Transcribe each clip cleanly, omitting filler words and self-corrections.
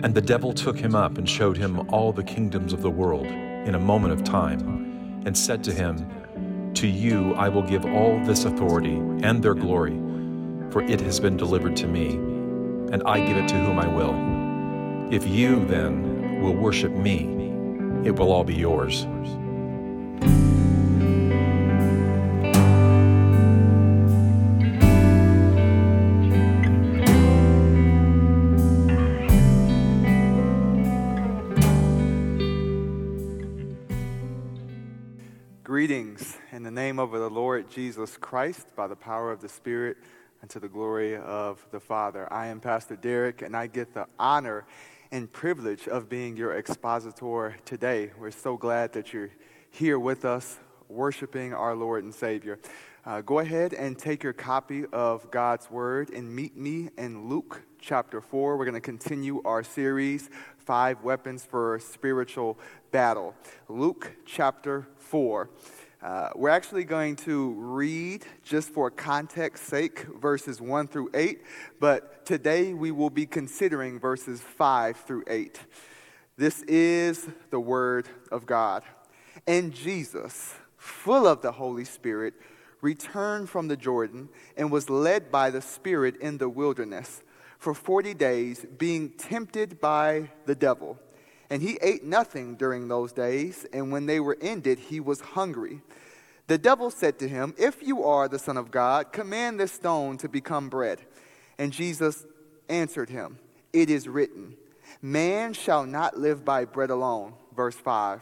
And the devil took him up and showed him all the kingdoms of the world in a moment of time, and said to him, "To you I will give all this authority and their glory, for it has been delivered to me, and I give it to whom I will. If you, then, will worship me, it will all be yours." Greetings in the name of the Lord Jesus Christ, by the power of the Spirit, and to the glory of the Father. I am Pastor Derek, and I get the honor and privilege of being your expositor today. We're so glad that you're here with us, worshiping our Lord and Savior. Go ahead and take your copy of God's Word and meet me in Luke chapter 4. We're going to continue our series, 5 Weapons for Spiritual Battle. Luke chapter 4. We're actually going to read, just for context's sake, verses 1 through 8, but today we will be considering verses 5 through 8. This is the Word of God. And Jesus, full of the Holy Spirit, returned from the Jordan and was led by the Spirit in the wilderness for 40 days, being tempted by the devil. And he ate nothing during those days, and when they were ended, he was hungry. The devil said to him, "If you are the Son of God, command this stone to become bread." And Jesus answered him, "It is written, man shall not live by bread alone." Verse 5.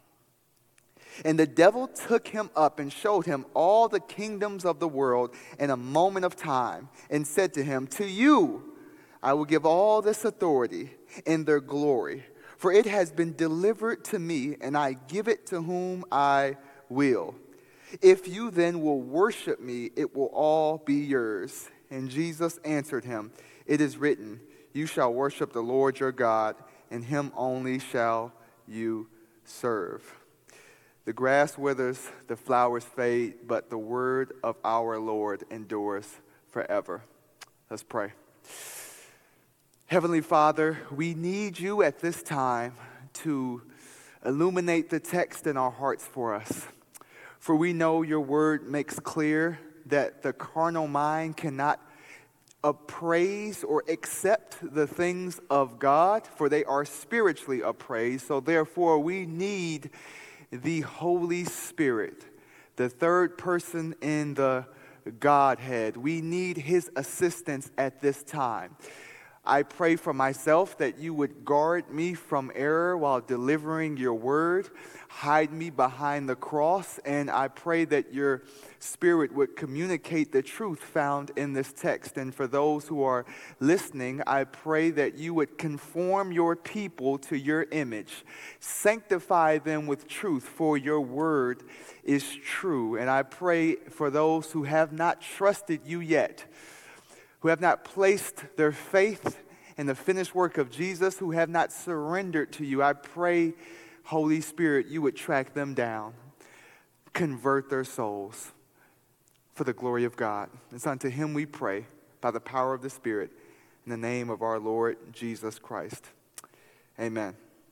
And the devil took him up and showed him all the kingdoms of the world in a moment of time, and said to him, "To you I will give all this authority and their glory, for it has been delivered to me, and I give it to whom I will. If you then will worship me, it will all be yours." And Jesus answered him, "It is written, you shall worship the Lord your God, and him only shall you serve." The grass withers, the flowers fade, but the word of our Lord endures forever. Let's pray. Heavenly Father, we need you at this time to illuminate the text in our hearts for us. For we know your word makes clear that the carnal mind cannot appraise or accept the things of God, for they are spiritually appraised. So therefore we need the Holy Spirit, the third person in the Godhead. We need his assistance at this time. I pray for myself that you would guard me from error while delivering your word, hide me behind the cross, and I pray that your Spirit would communicate the truth found in this text. And for those who are listening, I pray that you would conform your people to your image. Sanctify them with truth, for your word is true. And I pray for those who have not trusted you yet, who have not placed their faith in the finished work of Jesus, who have not surrendered to you. I pray, Holy Spirit, you would track them down, convert their souls for the glory of God. It's unto him we pray by the power of the Spirit, in the name of our Lord Jesus Christ. Amen.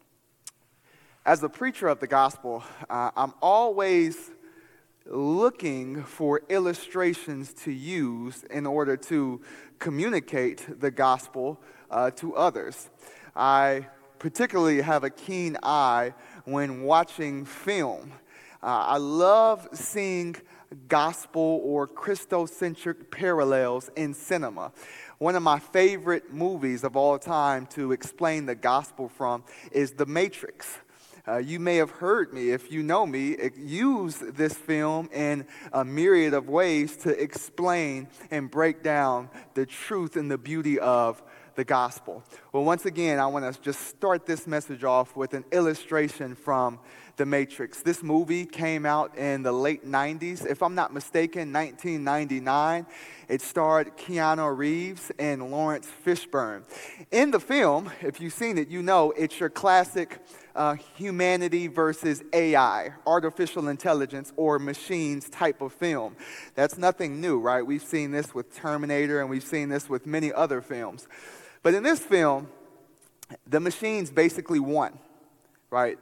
As a preacher of the gospel, I'm always looking for illustrations to use in order to communicate the gospel to others. I particularly have a keen eye when watching film. I love seeing gospel or Christocentric parallels in cinema. One of my favorite movies of all time to explain the gospel from is The Matrix. You may have heard me, if you know me, use this film in a myriad of ways to explain and break down the truth and the beauty of the gospel. Well, once again, I want to just start this message off with an illustration from The Matrix. This movie came out in the late 90s. If I'm not mistaken, 1999. It starred Keanu Reeves and Lawrence Fishburne. In the film, if you've seen it, you know it's your classic humanity versus AI, artificial intelligence or machines type of film. That's nothing new, right? We've seen this with Terminator and we've seen this with many other films. But in this film, the machines basically won, right?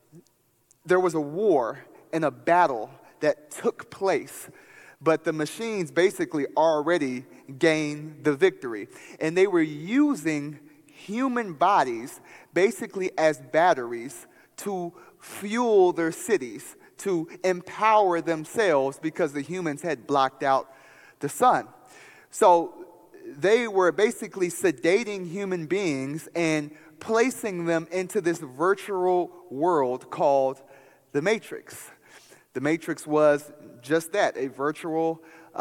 There was a war and a battle that took place, but the machines basically already gained the victory. And they were using human bodies basically as batteries to fuel their cities, to empower themselves because the humans had blocked out the sun. So they were basically sedating human beings and placing them into this virtual world called the Matrix. The Matrix was just that, a virtual,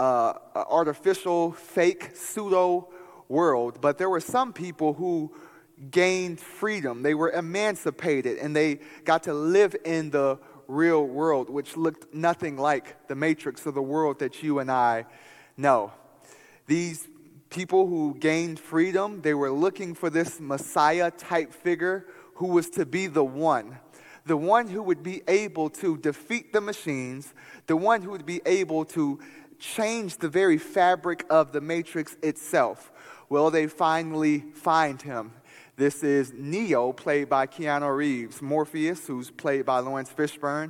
artificial, fake, pseudo world. But there were some people who gained freedom. They were emancipated, and they got to live in the real world, which looked nothing like the Matrix or the world that you and I know. These people who gained freedom, they were looking for this Messiah-type figure who was to be the one who would be able to defeat the machines, the one who would be able to change the very fabric of the Matrix itself. Well, they finally find him. This is Neo, played by Keanu Reeves. Morpheus, who's played by Lawrence Fishburne,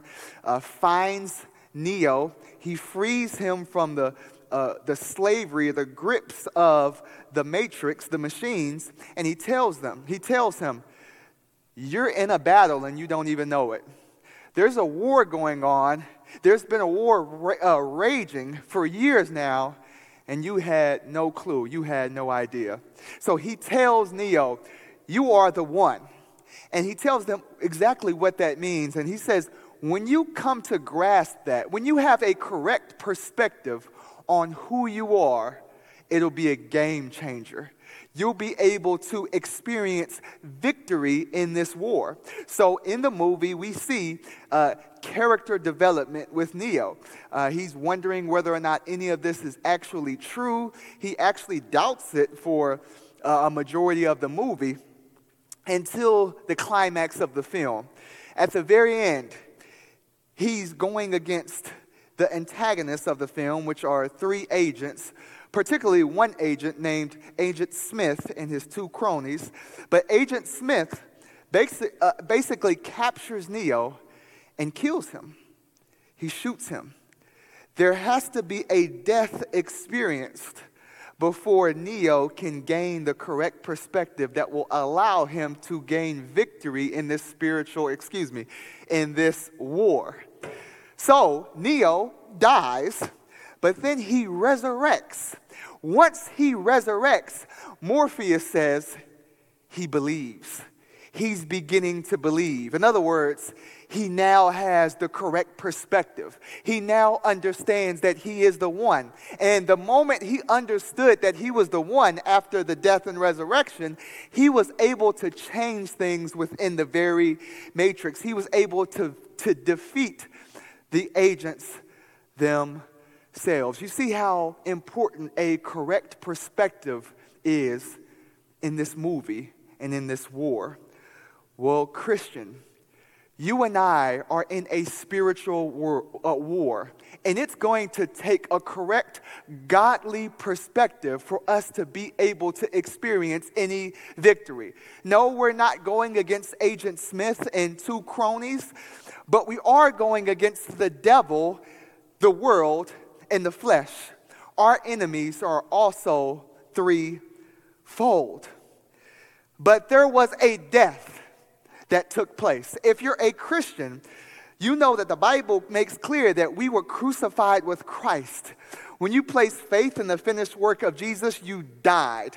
finds Neo. He frees him from the slavery, the grips of the Matrix, the machines, and he tells him, you're in a battle and you don't even know it. There's a war going on. There's been a war raging for years now, and you had no clue. You had no idea. So he tells Neo, you are the one. And he tells them exactly what that means. And he says, when you come to grasp that, when you have a correct perspective on who you are, it'll be a game changer. You'll be able to experience victory in this war. So in the movie, we see character development with Neo. He's wondering whether or not any of this is actually true. He actually doubts it for a majority of the movie until the climax of the film. At the very end, he's going against the antagonists of the film, which are three agents, particularly one agent named Agent Smith and his two cronies. But Agent Smith basically captures Neo and kills him. He shoots him. There has to be a death experienced before Neo can gain the correct perspective that will allow him to gain victory in this in this war. So Neo dies, but then he resurrects. Once he resurrects, Morpheus says he believes. He's beginning to believe. In other words, he now has the correct perspective. He now understands that he is the one. And the moment he understood that he was the one after the death and resurrection, he was able to change things within the very Matrix. He was able to defeat the agents themselves. You see how important a correct perspective is in this movie and in this war. Well, Christian, you and I are in a spiritual war, and it's going to take a correct, godly perspective for us to be able to experience any victory. No, we're not going against Agent Smith and two cronies, but we are going against the devil, the world, and the flesh. Our enemies are also threefold. But there was a death that took place. If you're a Christian, you know that the Bible makes clear that we were crucified with Christ. When you place faith in the finished work of Jesus, you died.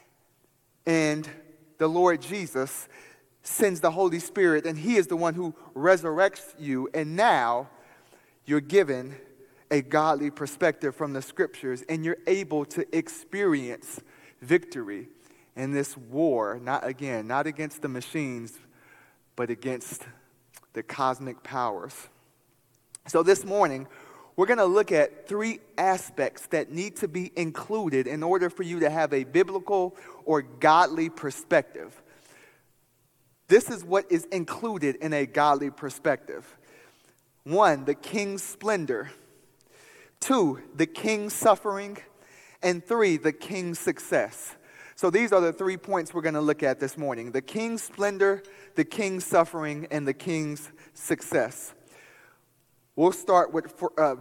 And the Lord Jesus sends the Holy Spirit, and he is the one who resurrects you. And now you're given a godly perspective from the scriptures, and you're able to experience victory in this war, not against the machines, but against the cosmic powers. So this morning, we're going to look at three aspects that need to be included in order for you to have a biblical or godly perspective. This is what is included in a godly perspective. 1, the king's splendor. 2, the king's suffering. And 3, the king's success. So these are the 3 points we're going to look at this morning: the king's splendor, the king's suffering, and the king's success. We'll start with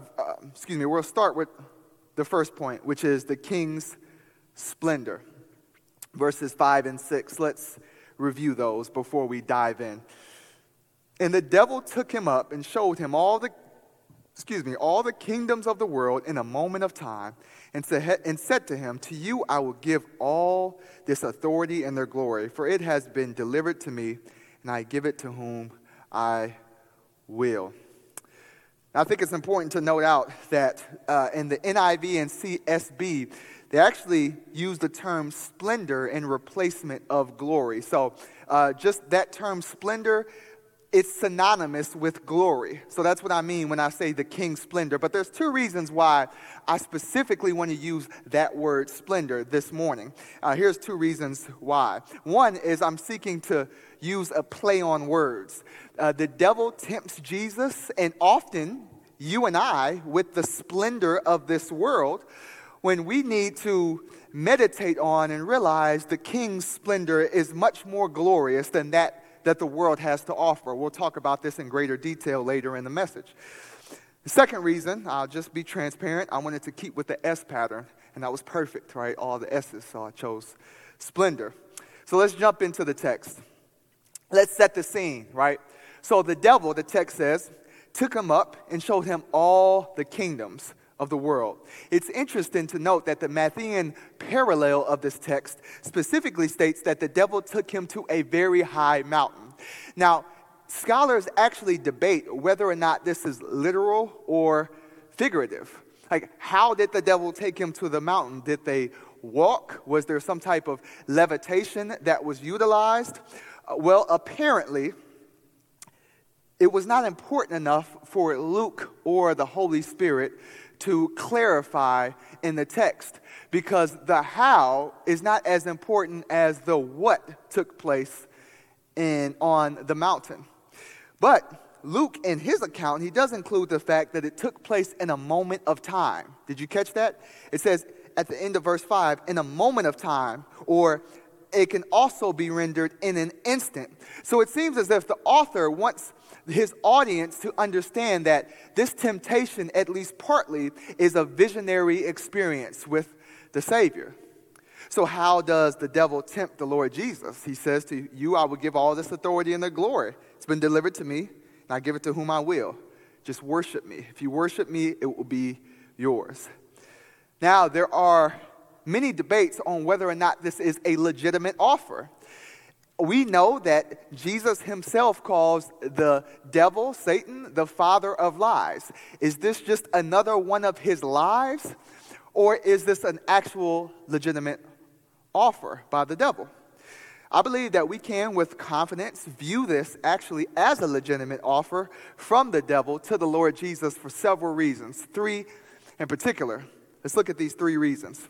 the first point, which is the king's splendor. Verses 5 and 6. Let's review those before we dive in. And the devil took him up and showed him all the kingdoms of the world in a moment of time, and said to him, "To you I will give all this authority and their glory, for it has been delivered to me, and I give it to whom I will." Now, I think it's important to note out that in the NIV and CSB, they actually use the term splendor in replacement of glory. So just that term splendor, it's synonymous with glory. So that's what I mean when I say the king's splendor. But there's 2 reasons why I specifically want to use that word splendor this morning. Here's 2 reasons why. One is I'm seeking to use a play on words. The devil tempts Jesus, and often you and I, with the splendor of this world, when we need to meditate on and realize the king's splendor is much more glorious than that the world has to offer. We'll talk about this in greater detail later in the message. The second reason, I'll just be transparent, I wanted to keep with the S pattern, and that was perfect, right? All the S's, so I chose splendor. So let's jump into the text. Let's set the scene, right? So the devil, the text says, took him up and showed him all the kingdoms of the world. It's interesting to note that the Matthean parallel of this text specifically states that the devil took him to a very high mountain. Now, scholars actually debate whether or not this is literal or figurative. Like, how did the devil take him to the mountain? Did they walk? Was there some type of levitation that was utilized? Well, apparently, it was not important enough for Luke or the Holy Spirit to clarify in the text, because the how is not as important as the what took place on the mountain. But Luke, in his account, he does include the fact that it took place in a moment of time. Did you catch that? It says at the end of verse 5, in a moment of time, or it can also be rendered in an instant. So it seems as if the author wants his audience to understand that this temptation, at least partly, is a visionary experience with the Savior. So how does the devil tempt the Lord Jesus? He says, "To you I will give all this authority and the glory. It's been delivered to me, and I give it to whom I will. Just worship me. If you worship me, it will be yours." Now, there are many debates on whether or not this is a legitimate offer. We know that Jesus himself calls the devil, Satan, the father of lies. Is this just another one of his lies, or is this an actual legitimate offer by the devil? I believe that we can, with confidence, view this actually as a legitimate offer from the devil to the Lord Jesus for several reasons. 3 in particular. Let's look at these 3 reasons.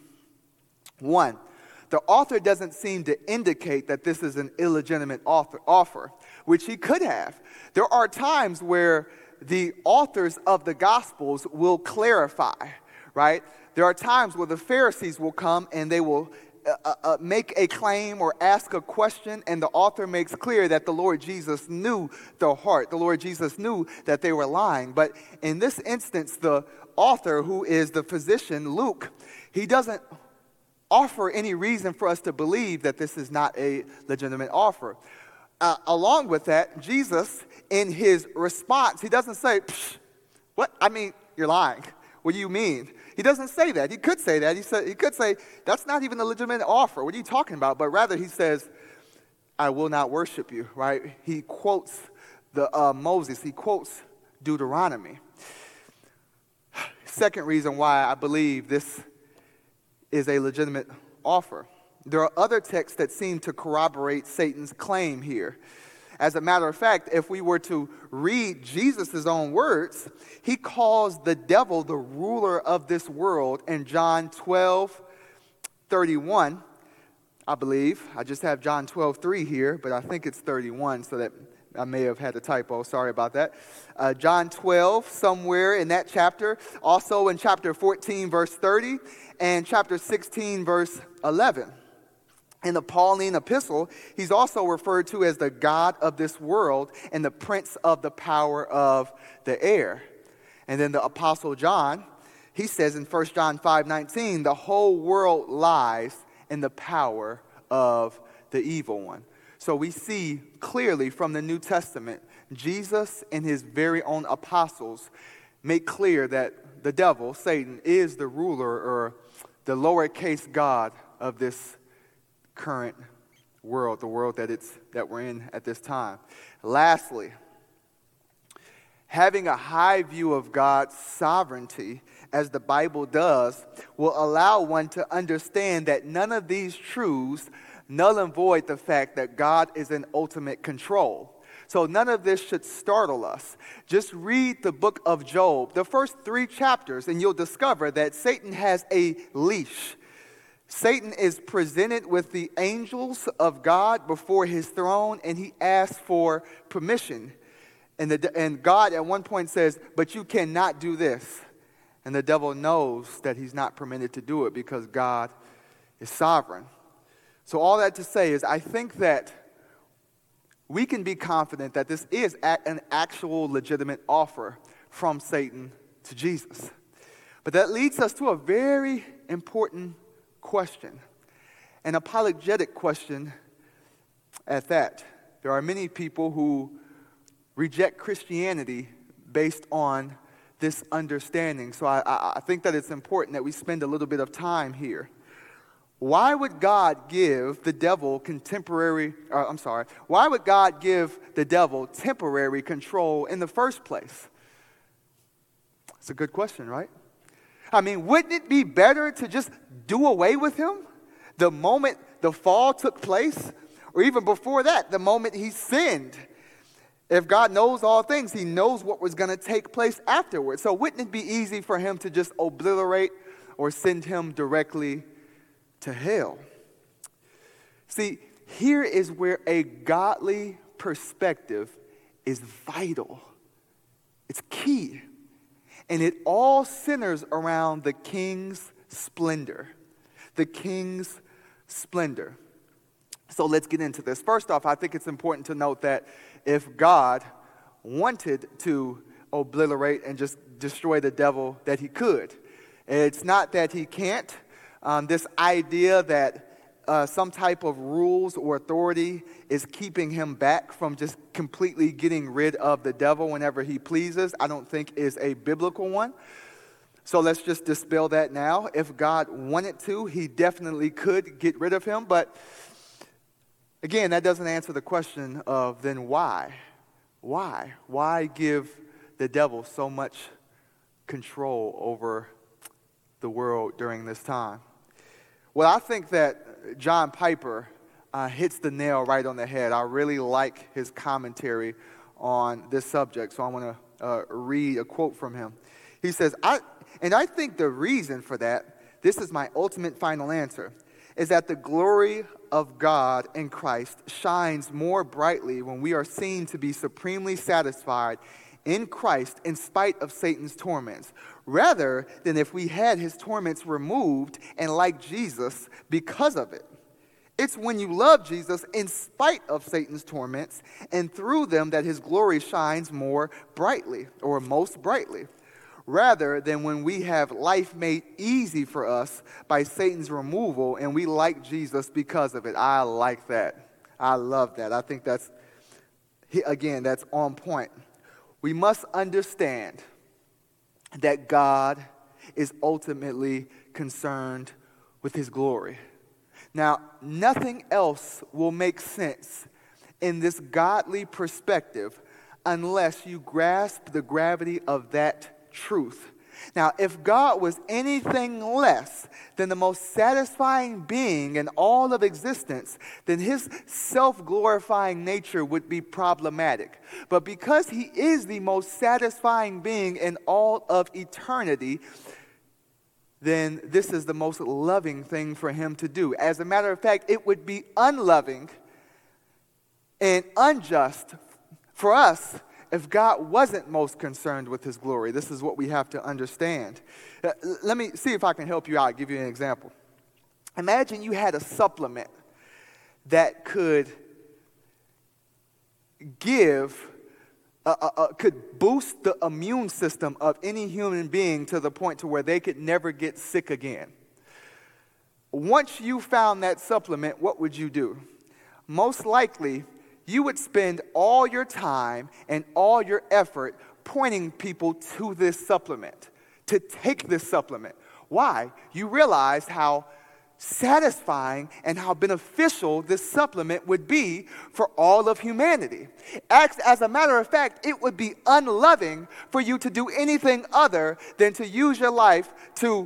1, the author doesn't seem to indicate that this is an illegitimate offer, which he could have. There are times where the authors of the Gospels will clarify, right? There are times where the Pharisees will come and they will make a claim or ask a question, and the author makes clear that the Lord Jesus knew their heart. The Lord Jesus knew that they were lying. But in this instance, the author, who is the physician, Luke, he doesn't offer any reason for us to believe that this is not a legitimate offer. Along with that, Jesus, in his response, he doesn't say, "What? I mean, you're lying. What do you mean?" He doesn't say that. He could say that. He could say, "That's not even a legitimate offer. What are you talking about?" But rather, he says, "I will not worship you," right? He quotes Moses. He quotes Deuteronomy. Second reason why I believe this is a legitimate offer. There are other texts that seem to corroborate Satan's claim here. As a matter of fact, if we were to read Jesus' own words, he calls the devil the ruler of this world in John 12:31, I believe. I just have John 12:3 here, but I think it's 31, so that I may have had a typo. Sorry about that. John 12, somewhere in that chapter. Also in chapter 14, verse 30, and chapter 16, verse 11. In the Pauline epistle, he's also referred to as the God of this world and the prince of the power of the air. And then the Apostle John, he says in 1 John 5:19, the whole world lies in the power of the evil one. So we see clearly from the New Testament, Jesus and his very own apostles make clear that the devil, Satan, is the ruler or the lowercase God of this current world, the world that we're in at this time. Lastly, having a high view of God's sovereignty, as the Bible does, will allow one to understand that none of these truths null and void the fact that God is in ultimate control. So none of this should startle us. Just read the book of Job, the first 3 chapters, and you'll discover that Satan has a leash. Satan is presented with the angels of God before his throne, and he asks for permission. And God at one point says, but you cannot do this. And the devil knows that he's not permitted to do it because God is sovereign. So all that to say is I think that we can be confident that this is an actual legitimate offer from Satan to Jesus. But that leads us to a very important question, an apologetic question at that. There are many people who reject Christianity based on this understanding. So I think that it's important that we spend a little bit of time here. Why would God give the devil why would God give the devil temporary control in the first place? It's a good question, right? I mean, wouldn't it be better to just do away with him the moment the fall took place? Or even before that, the moment he sinned? If God knows all things, he knows what was going to take place afterwards. So wouldn't it be easy for him to just obliterate or send him directly to hell? See, here is where a godly perspective is vital. It's key. And it all centers around the king's splendor. The king's splendor. So let's get into this. First off, I think it's important to note that if God wanted to obliterate and just destroy the devil, that he could. It's not that he can't. This idea that some type of rules or authority is keeping him back from just completely getting rid of the devil whenever he pleases, I don't think is a biblical one. So let's just dispel that now. If God wanted to, he definitely could get rid of him. But again, that doesn't answer the question of then why? Why? Why give the devil so much control over the world during this time? Well, I think that John Piper hits the nail right on the head. I really like his commentary on this subject, so I want to read a quote from him. He says, I think the reason for that, this is my ultimate final answer, is that the glory of God in Christ shines more brightly when we are seen to be supremely satisfied in Christ in spite of Satan's torments, rather than if we had his torments removed and like Jesus because of it. It's when you love Jesus in spite of Satan's torments and through them that his glory shines more brightly or most brightly, rather than when we have life made easy for us by Satan's removal and we like Jesus because of it. I like that. I love that. I think that's on point. We must understand that God is ultimately concerned with his glory. Now, nothing else will make sense in this godly perspective unless you grasp the gravity of that truth. Now, if God was anything less than the most satisfying being in all of existence, then his self-glorifying nature would be problematic. But because he is the most satisfying being in all of eternity, then this is the most loving thing for him to do. As a matter of fact, it would be unloving and unjust for us if God wasn't most concerned with his glory. This is what we have to understand. Let me see if I can help you out, give you an example. Imagine you had a supplement that could could boost the immune system of any human being to the point to where they could never get sick again. Once you found that supplement, what would you do? Most likely, you would spend all your time and all your effort pointing people to this supplement, to take this supplement. Why? You realize how satisfying and how beneficial this supplement would be for all of humanity. As a matter of fact, it would be unloving for you to do anything other than to use your life to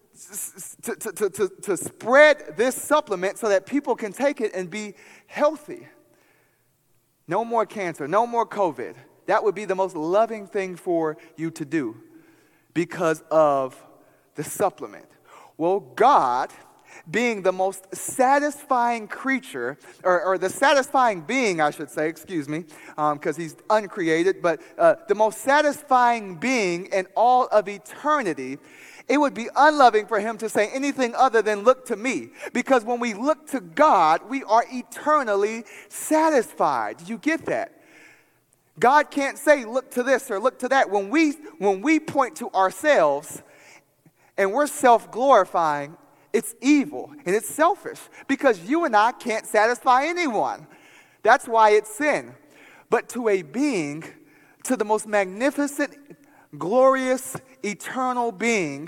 spread this supplement so that people can take it and be healthy. No more cancer, no more COVID. That would be the most loving thing for you to do because of the supplement. Well, God, being the most satisfying creature, or the satisfying being, I should say, because he's uncreated, but the most satisfying being in all of eternity, it would be unloving for him to say anything other than look to me. Because when we look to God, we are eternally satisfied. Do you get that? God can't say look to this or look to that. When we point to ourselves and we're self-glorifying, it's evil and it's selfish because you and I can't satisfy anyone. That's why it's sin. But to a being, to the most magnificent, glorious, eternal being,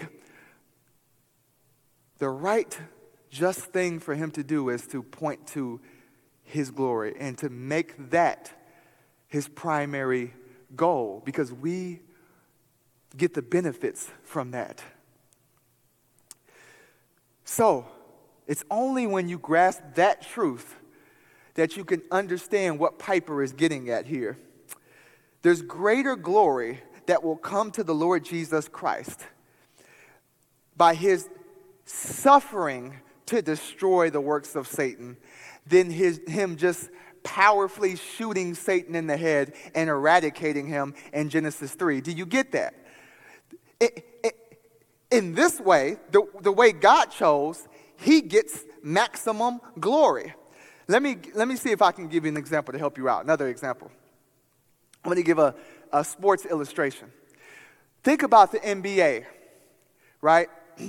the right, just thing for him to do is to point to his glory and to make that his primary goal because we get the benefits from that. So, it's only when you grasp that truth that you can understand what Piper is getting at here. There's greater glory that will come to the Lord Jesus Christ by his suffering to destroy the works of Satan than him just powerfully shooting Satan in the head and eradicating him in Genesis 3. Do you get that? In this way, the way God chose, he gets maximum glory. Let me see if I can give you an example to help you out. Another example. I'm going to give a sports illustration. Think about the NBA, right?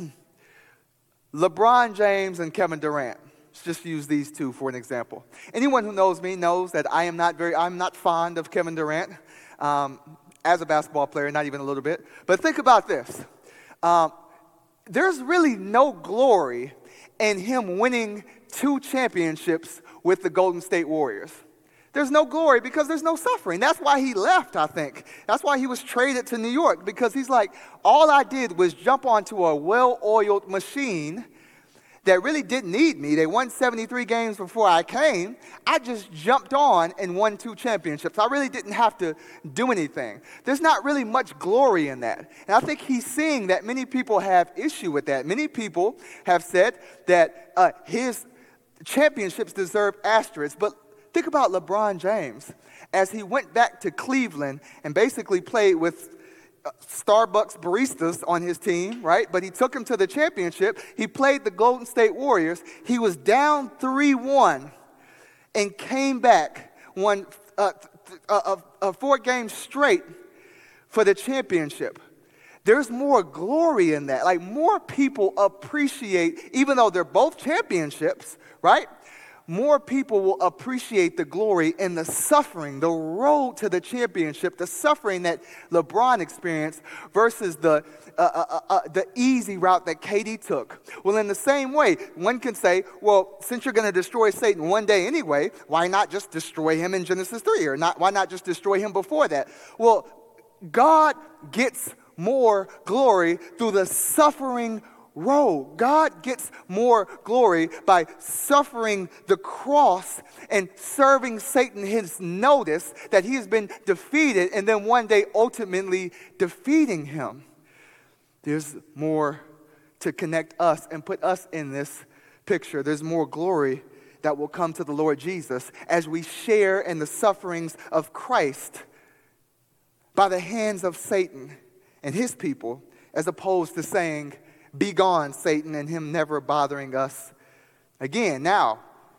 LeBron James and Kevin Durant. Let's just use these two for an example. Anyone who knows me knows that I'm not fond of Kevin Durant as a basketball player, not even a little bit. But think about this. There's really no glory in him winning 2 championships with the Golden State Warriors. There's no glory because there's no suffering. That's why he left, I think. That's why he was traded to New York, because he's like, all I did was jump onto a well-oiled machine that really didn't need me. They won 73 games before I came. I just jumped on and won 2 championships. I really didn't have to do anything. There's not really much glory in that. And I think he's seeing that many people have issue with that. Many people have said that his championships deserve asterisks. But think about LeBron James as he went back to Cleveland and basically played with Starbucks baristas on his team, right? But he took him to the championship. He played the Golden State Warriors. He was down 3-1 and came back, won 4 games straight for the championship. There's more glory in that. Like, more people appreciate, even though they're both championships, right? More people will appreciate the glory in the suffering, the road to the championship, the suffering that LeBron experienced versus the easy route that KD took. Well, in the same way, one can say, well, since you're going to destroy Satan one day anyway, why not just destroy him in Genesis 3? Or why not just destroy him before that? Well, God gets more glory through the suffering road. God gets more glory by suffering the cross and serving Satan his notice that he has been defeated, and then one day ultimately defeating him. There's more to connect us and put us in this picture. There's more glory that will come to the Lord Jesus as we share in the sufferings of Christ by the hands of Satan and his people, as opposed to saying, "Be gone, Satan," and him never bothering us again. Now,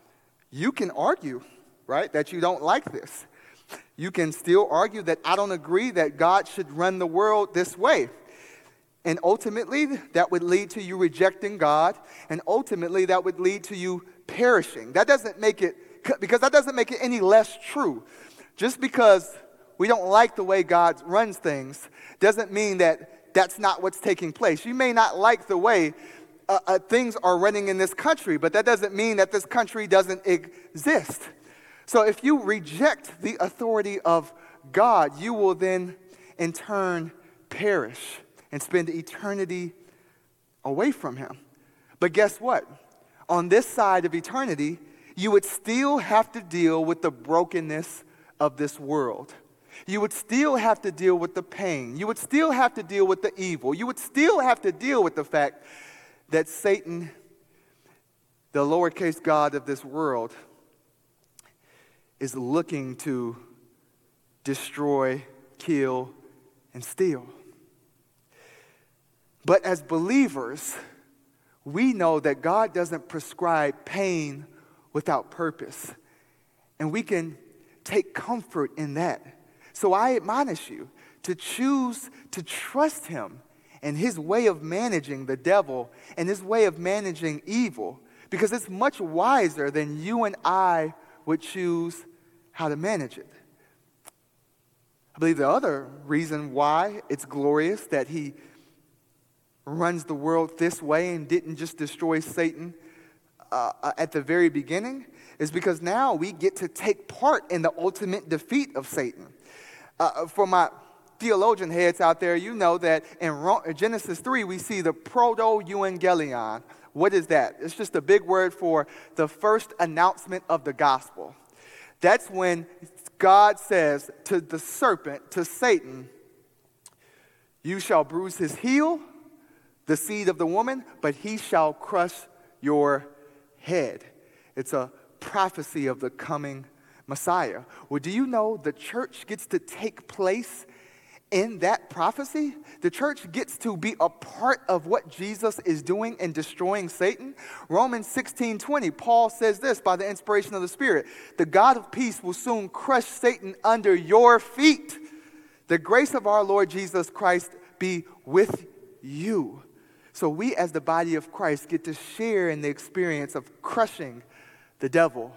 You can argue, right, that you don't like this. You can still argue that I don't agree that God should run the world this way. And ultimately, that would lead to you rejecting God, and ultimately that would lead to you perishing. That doesn't make it any less true. Just because we don't like the way God runs things doesn't mean that that's not what's taking place. You may not like the way things are running in this country, but that doesn't mean that this country doesn't exist. So if you reject the authority of God, you will then in turn perish and spend eternity away from him. But guess what? On this side of eternity, you would still have to deal with the brokenness of this world. You would still have to deal with the pain. You would still have to deal with the evil. You would still have to deal with the fact that Satan, the lowercase god of this world, is looking to destroy, kill, and steal. But as believers, we know that God doesn't prescribe pain without purpose. And we can take comfort in that. So I admonish you to choose to trust him and his way of managing the devil and his way of managing evil, because it's much wiser than you and I would choose how to manage it. I believe the other reason why it's glorious that he runs the world this way and didn't just destroy Satan at the very beginning is because now we get to take part in the ultimate defeat of Satan. For my theologian heads out there, you know that in Genesis 3 we see the proto-evangelion. What is that? It's just a big word for the first announcement of the gospel. That's when God says to the serpent, to Satan, you shall bruise his heel, the seed of the woman, but he shall crush your head. It's a prophecy of the coming Messiah. Well, do you know the church gets to take place in that prophecy? The church gets to be a part of what Jesus is doing in destroying Satan. Romans 16:20, Paul says this by the inspiration of the Spirit: the God of peace will soon crush Satan under your feet. The grace of our Lord Jesus Christ be with you. So we as the body of Christ get to share in the experience of crushing the devil.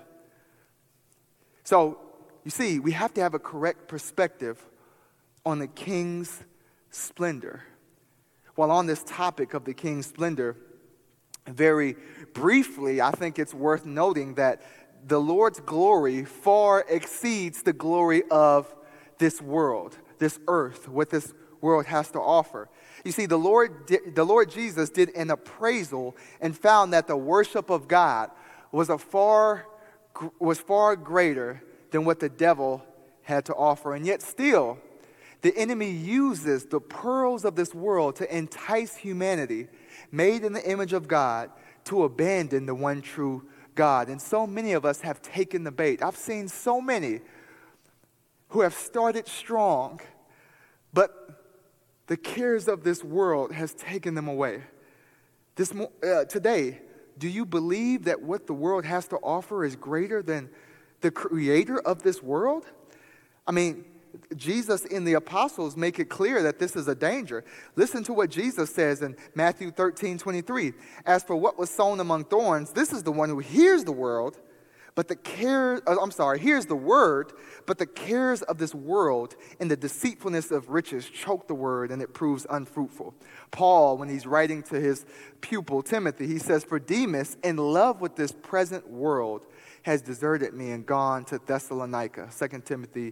So, you see, we have to have a correct perspective on the king's splendor. While on this topic of the king's splendor, very briefly, I think it's worth noting that the Lord's glory far exceeds the glory of this world, this earth, what this world has to offer. You see, the Lord Jesus did an appraisal and found that the worship of God was far greater than what the devil had to offer. And yet still, the enemy uses the pearls of this world to entice humanity, made in the image of God, to abandon the one true God. And so many of us have taken the bait. I've seen so many who have started strong, but the cares of this world has taken them away. Today, do you believe that what the world has to offer is greater than the creator of this world? I mean, Jesus and the apostles make it clear that this is a danger. Listen to what Jesus says in Matthew 13:23. As for what was sown among thorns, this is the one who hears the word, here's the word, but the cares of this world and the deceitfulness of riches choke the word, and it proves unfruitful. Paul, when he's writing to his pupil Timothy, he says, for Demas, in love with this present world, has deserted me and gone to Thessalonica. 2 Timothy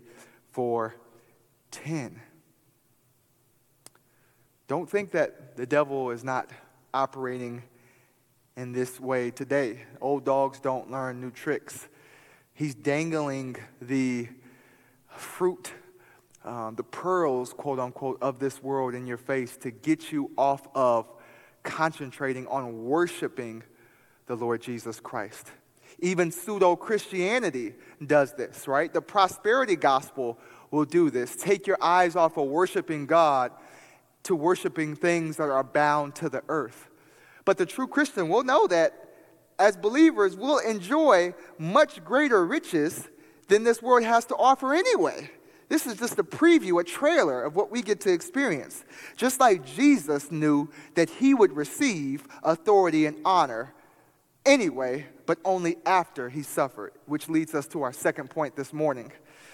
4:10. Don't think that the devil is not operating in this way today. Old dogs don't learn new tricks. He's dangling the fruit, the pearls, quote unquote, of this world in your face to get you off of concentrating on worshiping the Lord Jesus Christ. Even pseudo-Christianity does this, right? The prosperity gospel will do this. Take your eyes off of worshiping God to worshiping things that are bound to the earth. But the true Christian will know that as believers, we'll enjoy much greater riches than this world has to offer anyway. This is just a preview, a trailer of what we get to experience. Just like Jesus knew that he would receive authority and honor anyway, but only after he suffered, which leads us to our second point this morning.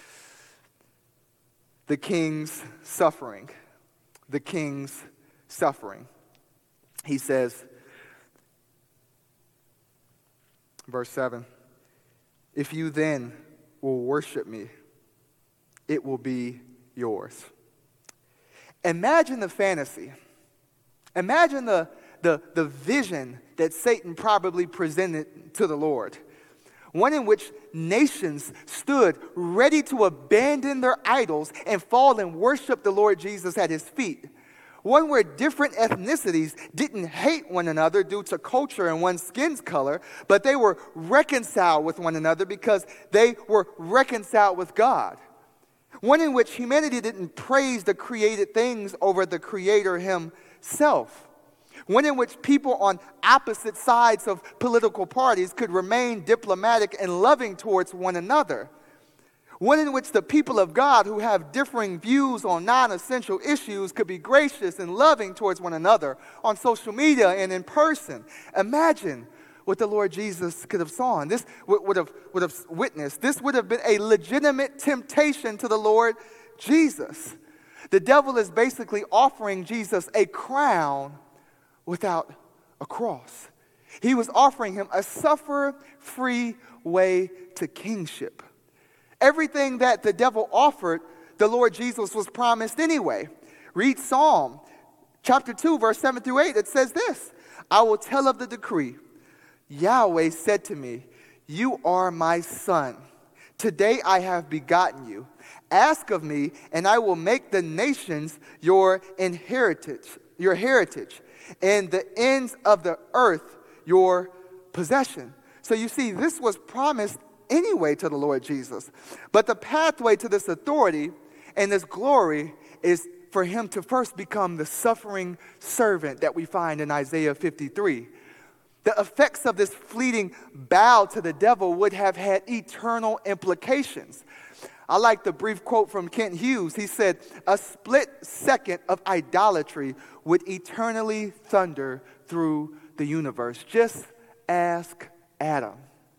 The king's suffering. The king's suffering. He says, verse 7, if you then will worship me, it will be yours. Imagine the fantasy. Imagine the vision that Satan probably presented to the Lord. One in which nations stood ready to abandon their idols and fall and worship the Lord Jesus at his feet. One where different ethnicities didn't hate one another due to culture and one's skin's color, but they were reconciled with one another because they were reconciled with God. One in which humanity didn't praise the created things over the Creator himself. One in which people on opposite sides of political parties could remain diplomatic and loving towards one another. One in which the people of God who have differing views on non-essential issues could be gracious and loving towards one another on social media and in person. Imagine what the Lord Jesus could have saw. This would have witnessed. This would have been a legitimate temptation to the Lord Jesus. The devil is basically offering Jesus a crown without a cross. He was offering him a suffer-free way to kingship. Everything that the devil offered, the Lord Jesus was promised anyway. Read Psalm chapter 2, verse 7 through 8. It says this, I will tell of the decree. Yahweh said to me, you are my son. Today I have begotten you. Ask of me, and I will make the nations your heritage, and the ends of the earth your possession. So you see, this was promised anyway to the Lord Jesus. But the pathway to this authority and this glory is for him to first become the suffering servant that we find in Isaiah 53. The effects of this fleeting bow to the devil would have had eternal implications. I like the brief quote from Kent Hughes. He said, a split second of idolatry would eternally thunder through the universe. Just ask Adam.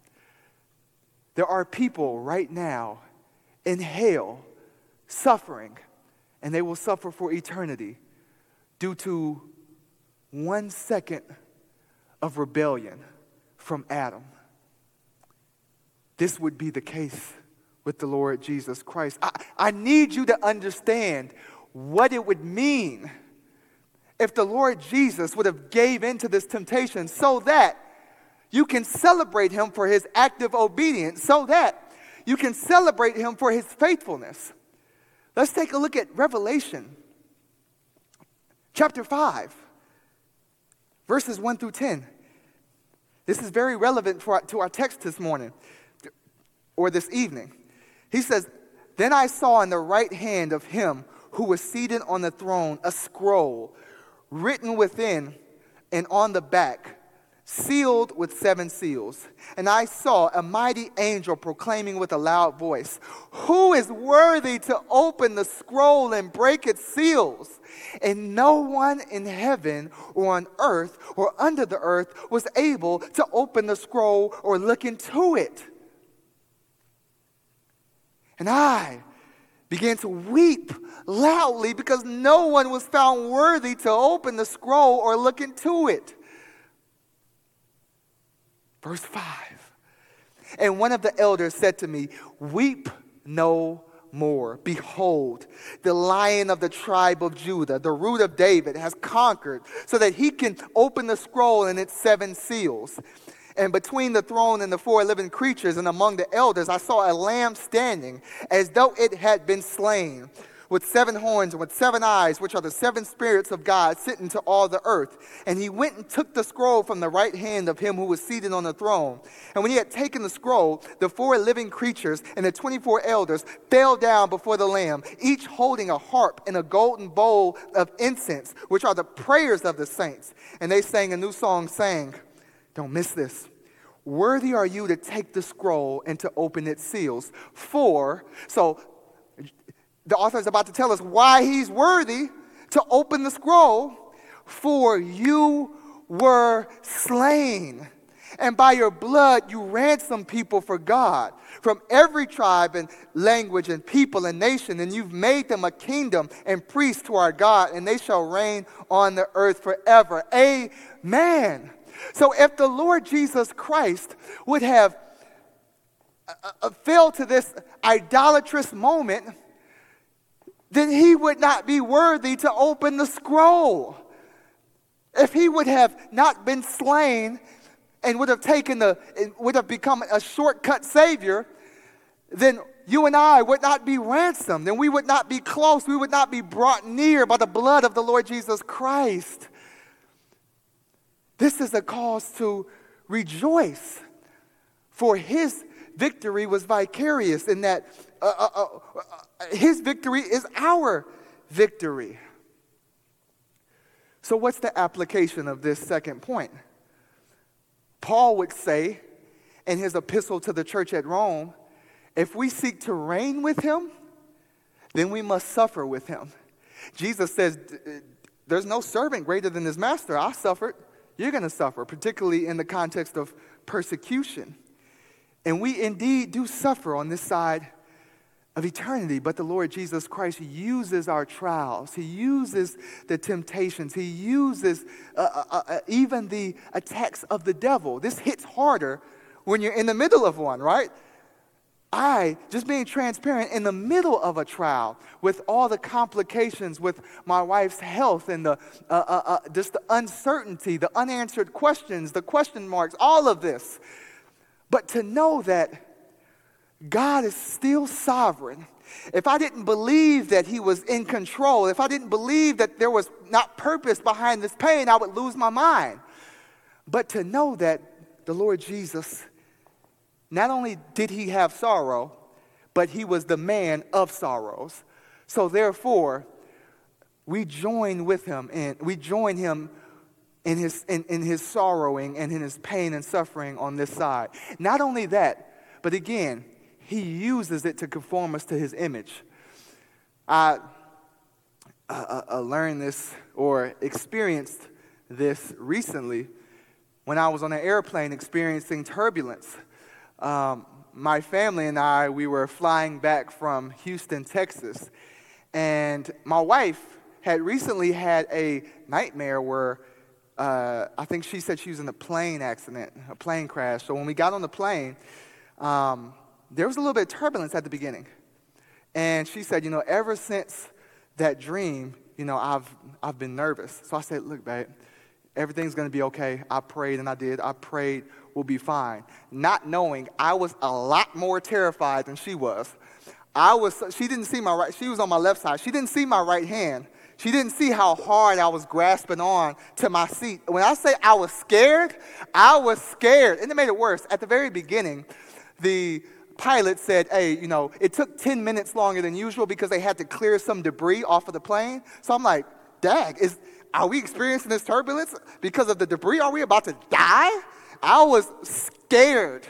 There are people right now in hell suffering, and they will suffer for eternity due to 1 second of rebellion from Adam. This would be the case with the Lord Jesus Christ. I need you to understand what it would mean if the Lord Jesus would have gave into this temptation so that you can celebrate him for his active obedience, so that you can celebrate him for his faithfulness. Let's take a look at Revelation chapter 5, verses 1 through 10. This is very relevant to our text this morning, or this evening. He says, then I saw in the right hand of him who was seated on the throne a scroll written within and on the back, sealed with 7 seals. And I saw a mighty angel proclaiming with a loud voice, who is worthy to open the scroll and break its seals? And no one in heaven or on earth or under the earth was able to open the scroll or look into it. And I began to weep loudly because no one was found worthy to open the scroll or look into it. Verse 5. And one of the elders said to me, weep no more. Behold, the Lion of the tribe of Judah, the root of David, has conquered so that he can open the scroll and its 7 seals. And between the throne and the 4 living creatures and among the elders, I saw a lamb standing as though it had been slain, with 7 horns and with 7 eyes, which are the 7 spirits of God sent into all the earth. And he went and took the scroll from the right hand of him who was seated on the throne. And when he had taken the scroll, the 4 living creatures and the 24 elders fell down before the Lamb, each holding a harp and a golden bowl of incense, which are the prayers of the saints. And they sang a new song saying, don't miss this. worthy are you to take the scroll and to open its seals. So the author is about to tell us why he's worthy to open the scroll. For you were slain, and by your blood you ransomed people for God from every tribe and language and people and nation, and you've made them a kingdom and priests to our God, and they shall reign on the earth forever. Amen. So if the Lord Jesus Christ would have fell to this idolatrous moment, then he would not be worthy to open the scroll. If he would have not been slain and would have become a shortcut savior, then you and I would not be ransomed, and we would not be close. We would not be brought near by the blood of the Lord Jesus Christ. This is a cause to rejoice, for his victory was vicarious in that his victory is our victory. So what's the application of this second point? Paul would say in his epistle to the church at Rome, if we seek to reign with him, then we must suffer with him. Jesus says, there's no servant greater than his master. I suffered. You're going to suffer, particularly in the context of persecution. And we indeed do suffer on this side of eternity, but the Lord Jesus Christ uses our trials. He uses the temptations. He uses even the attacks of the devil. This hits harder when you're in the middle of one, right? Just being transparent, in the middle of a trial with all the complications with my wife's health and just the uncertainty, the unanswered questions, the question marks, all of this. But to know that God is still sovereign. If I didn't believe that he was in control, if I didn't believe that there was not purpose behind this pain, I would lose my mind. But to know that the Lord Jesus, not only did he have sorrow, but he was the man of sorrows. So therefore, we join with him, and we join him in his sorrowing and in his pain and suffering on this side. Not only that, but again, he uses it to conform us to his image. I learned this or experienced this recently when I was on an airplane experiencing turbulence. My family and I, we were flying back from Houston, Texas, and my wife had recently had a nightmare where I think she said she was in a plane accident, a plane crash. So when we got on the plane, there was a little bit of turbulence at the beginning. And she said, ever since that dream, I've been nervous. So I said, look, babe, everything's going to be okay. I prayed, and I did. I prayed we'll be fine. Not knowing I was a lot more terrified than she was. She didn't see my right, she was on my left side. She didn't see my right hand. She didn't see how hard I was grasping on to my seat. When I say I was scared, I was scared. And it made it worse. At the very beginning, the pilot said, hey, it took 10 minutes longer than usual because they had to clear some debris off of the plane. So I'm like, dag, are we experiencing this turbulence because of the debris? Are we about to die? I was scared.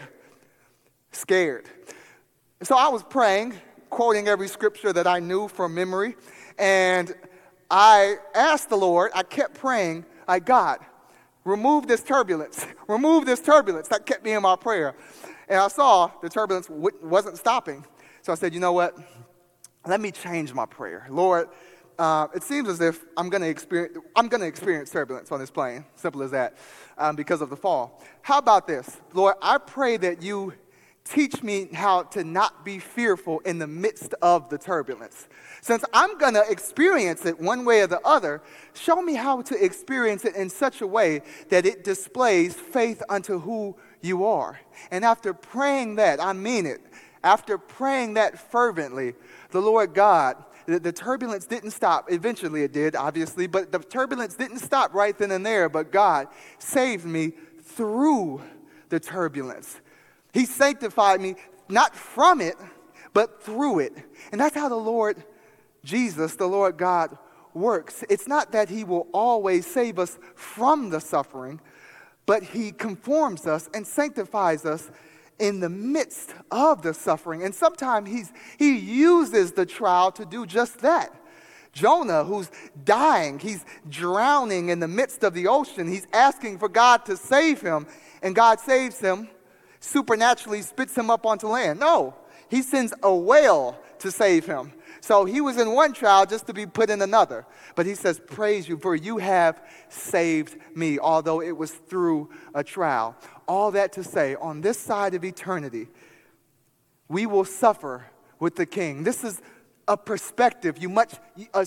So I was praying, quoting every scripture that I knew from memory, and I asked the Lord, I kept praying, God, remove this turbulence. Remove this turbulence. That kept me in my prayer. And I saw the turbulence wasn't stopping. So I said, you know what? Let me change my prayer. Lord, it seems as if I'm going to experience turbulence on this plane. Simple as that, because of the fall. How about this? Lord, I pray that you teach me how to not be fearful in the midst of the turbulence. Since I'm going to experience it one way or the other, show me how to experience it in such a way that it displays faith unto who you are. And after praying that, I mean it, after praying that fervently, the Lord God, the turbulence didn't stop. Eventually it did, obviously, but the turbulence didn't stop right then and there, but God saved me through the turbulence. He sanctified me, not from it, but through it. And that's how the Lord Jesus, the Lord God, works. It's not that he will always save us from the suffering, but he conforms us and sanctifies us in the midst of the suffering. And sometimes he uses the trial to do just that. Jonah, who's dying, he's drowning in the midst of the ocean. He's asking for God to save him, and God saves him, supernaturally spits him up onto land. No, he sends a whale to save him. So he was in one trial just to be put in another. But he says, praise you, for you have saved me, although it was through a trial. All that to say, on this side of eternity, we will suffer with the King. This is a perspective this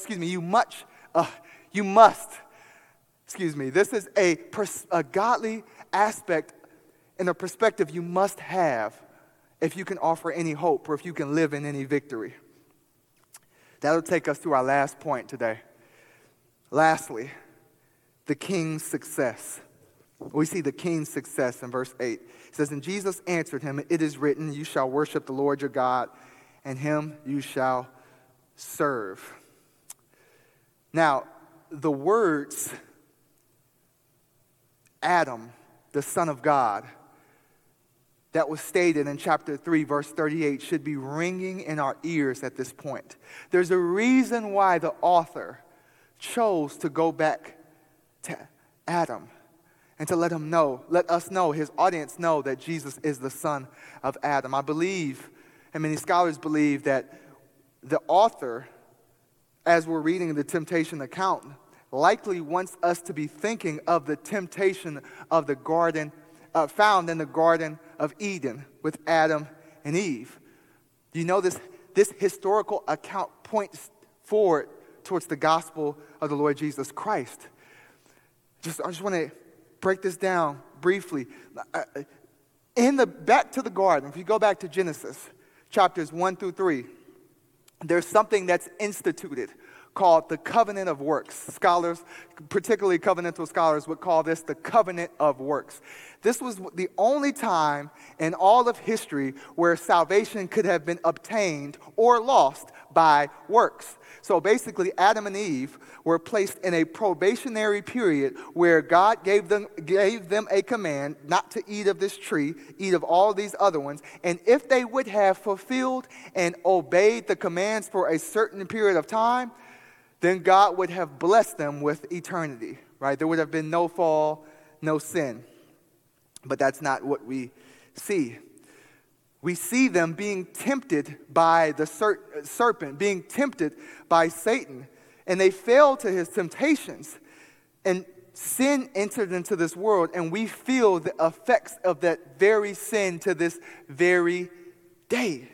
is a godly aspect and a perspective you must have if you can offer any hope or if you can live in any victory. That'll take us to our last point today. Lastly, the King's success. We see the King's success in verse 8. It says, and Jesus answered him, it is written, you shall worship the Lord your God, and him you shall serve. Now, the words Adam, the Son of God, that was stated in chapter 3, verse 38, should be ringing in our ears at this point. There's a reason why the author chose to go back to Adam and to let us know, his audience know that Jesus is the son of Adam. I believe, and many scholars believe, that the author, as we're reading the temptation account, likely wants us to be thinking of the temptation of the garden, found in the Garden of Eden with Adam and Eve. You know, this historical account points forward towards the gospel of the Lord Jesus Christ. I just want to break this down briefly. Back to the garden, if you go back to Genesis, chapters 1 through 3, there's something that's instituted called the covenant of works. Scholars, particularly covenantal scholars, would call this the covenant of works. This was the only time in all of history where salvation could have been obtained or lost by works. So basically, Adam and Eve were placed in a probationary period where God gave them a command not to eat of this tree, eat of all these other ones. And if they would have fulfilled and obeyed the commands for a certain period of time, then God would have blessed them with eternity, right? There would have been no fall, no sin. But that's not what we see. We see them being tempted by the serpent, being tempted by Satan. And they fell to his temptations. And sin entered into this world, and we feel the effects of that very sin to this very day.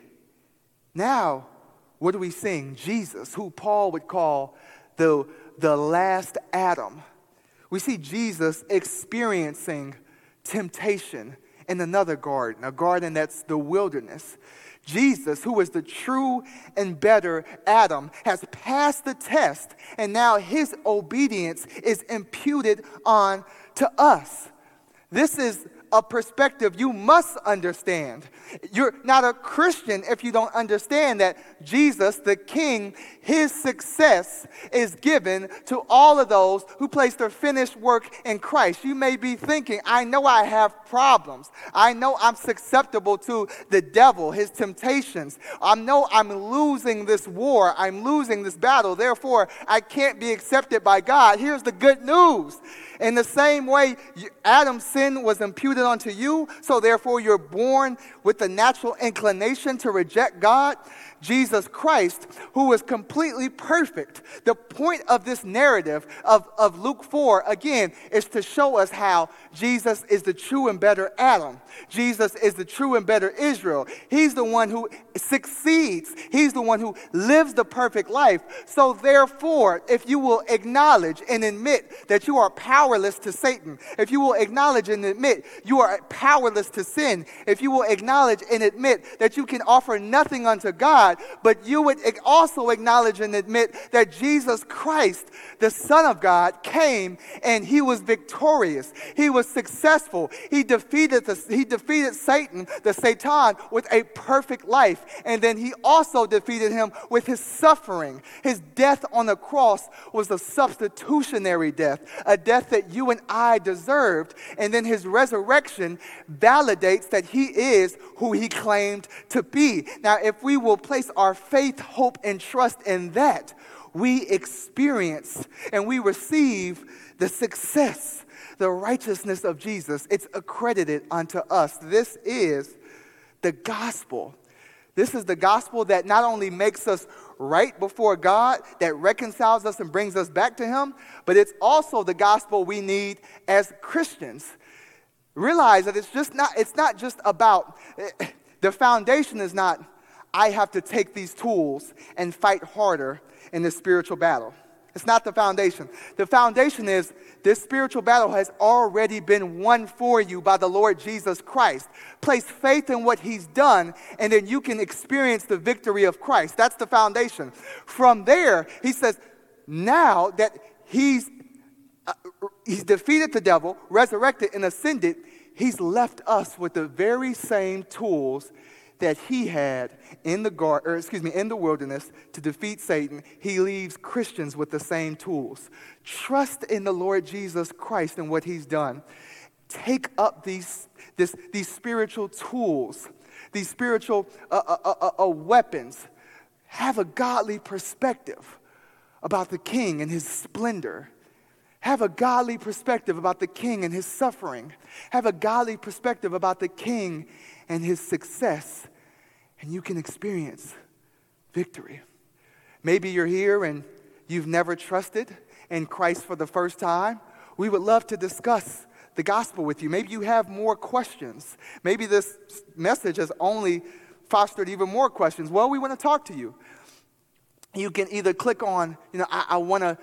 Now, what do we sing? Jesus, who Paul would call the last Adam. We see Jesus experiencing temptation in another garden, a garden that's the wilderness. Jesus, who is the true and better Adam, has passed the test, and now his obedience is imputed on to us. This is a perspective you must understand. You're not a Christian if you don't understand that Jesus, the King, his success is given to all of those who place their finished work in Christ. You may be thinking, I know I have problems. I know I'm susceptible to the devil, his temptations. I know I'm losing this war. I'm losing this battle. Therefore, I can't be accepted by God. Here's the good news. In the same way, Adam's sin was imputed onto you, so therefore you're born with the natural inclination to reject God. Jesus Christ, who is completely perfect. The point of this narrative of Luke 4, again, is to show us how Jesus is the true and better Adam. Jesus is the true and better Israel. He's the one who succeeds. He's the one who lives the perfect life. So therefore, if you will acknowledge and admit that you are powerless to Satan, if you will acknowledge and admit you are powerless to sin, if you will acknowledge and admit that you can offer nothing unto God, but you would also acknowledge and admit that Jesus Christ, the Son of God, came and he was victorious. He was successful. He defeated Satan, the Satan, with a perfect life. And then he also defeated him with his suffering. His death on the cross was a substitutionary death, a death that you and I deserved. And then his resurrection validates that he is who he claimed to be. Now, if we will place our faith, hope, and trust in that, we experience and we receive the success, the righteousness of Jesus. It's accredited unto us. This is the gospel. This is the gospel that not only makes us right before God, that reconciles us and brings us back to him, but it's also the gospel we need as Christians. Realize that it's not just about, the foundation is not, I have to take these tools and fight harder in this spiritual battle. It's not the foundation. The foundation is this spiritual battle has already been won for you by the Lord Jesus Christ. Place faith in what he's done, and then you can experience the victory of Christ. That's the foundation. From there, he says, now that he's defeated the devil, resurrected, and ascended, he's left us with the very same tools that he had in the wilderness to defeat Satan. He leaves Christians with the same tools. Trust in the Lord Jesus Christ and what he's done. Take up these spiritual tools, these spiritual weapons. Have a godly perspective about the King and his splendor. Have a godly perspective about the King and his suffering. Have a godly perspective about the King and his success, and you can experience victory. Maybe you're here and you've never trusted in Christ for the first time. We would love to discuss the gospel with you. Maybe you have more questions. Maybe this message has only fostered even more questions. Well, we want to talk to you. You can either click on, I want to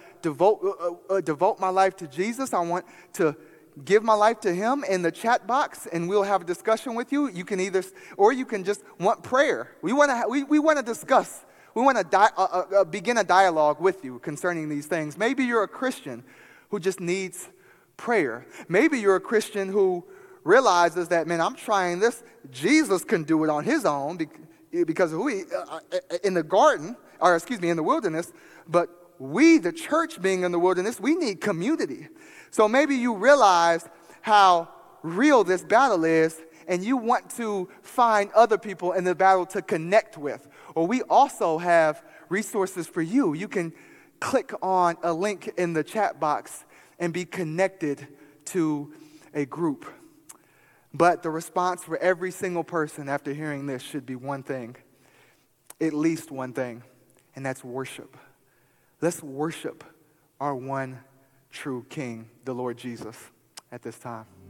devote my life to Jesus. I want to give my life to him in the chat box, and we'll have a discussion with you. You can or you can just want prayer. We want to discuss. We want to begin a dialogue with you concerning these things. Maybe you're a Christian who just needs prayer. Maybe you're a Christian who realizes that, man, I'm trying this. Jesus can do it on his own because of who he in the garden, in the wilderness. But we, the church being in the wilderness, we need community. So maybe you realize how real this battle is, and you want to find other people in the battle to connect with. Or we also have resources for you. You can click on a link in the chat box and be connected to a group. But the response for every single person after hearing this should be one thing, at least one thing, and that's worship. Let's worship our one true King, the Lord Jesus, at this time.